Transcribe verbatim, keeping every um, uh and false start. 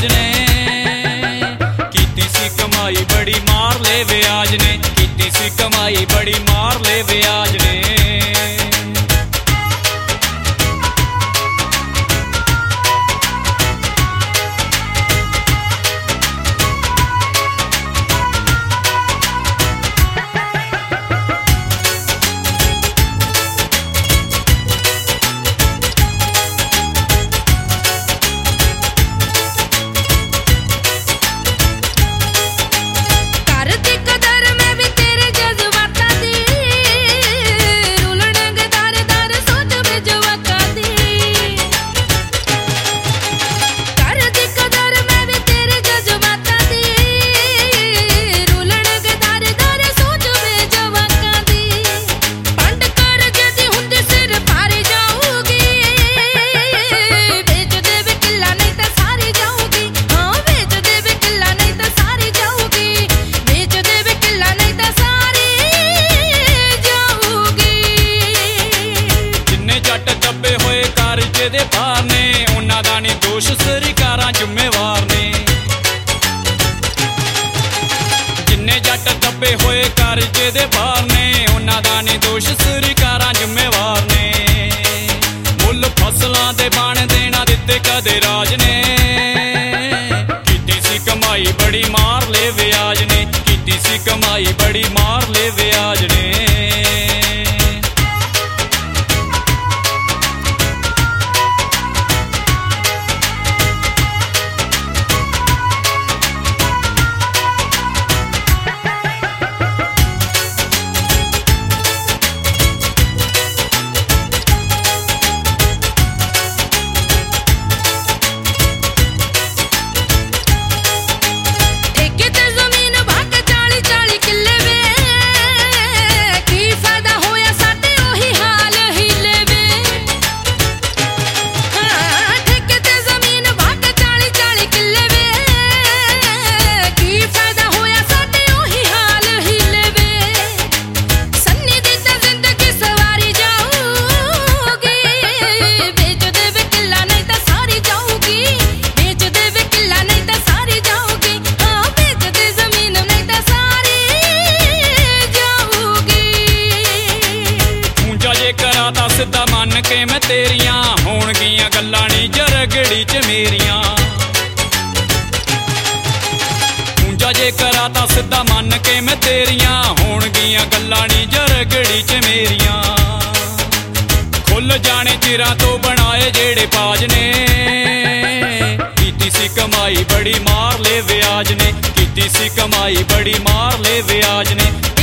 विआज ने, कीती सी कमाई बड़ी मार ले विआज ने, कीती सी कमाई बड़ी मार ले विआज ने। दे पार ने उन्हां दा नी दोष सरकारां जिम्मेवार ने, जिन्ने जट दबे होए कर्जे दे पार ने उन्हां दा नी दोष सरकारां जिम्मेवार ने। मुल फसलां दे बण देना दिते कदे राज ने, कीती सी कमाई बड़ी मार ले विआज ने, कीती सी कमाई बड़ी मार ले विआज ने। सिद्धा मन के मैं तेरियां होणगियां गल्लां नी जरगड़ी च मेरियां, ऊंचा जे करा तां सिद्धा मन के मैं तेरियां होणगियां गल्लां नी जरगड़ी च मेरियां। खुल जाने चिरां तो बनाए जेड़े पाज ने, कीती सी कमाई बड़ी मार ले विआज ने, कीती सी कमाई बड़ी मार ले विआज ने।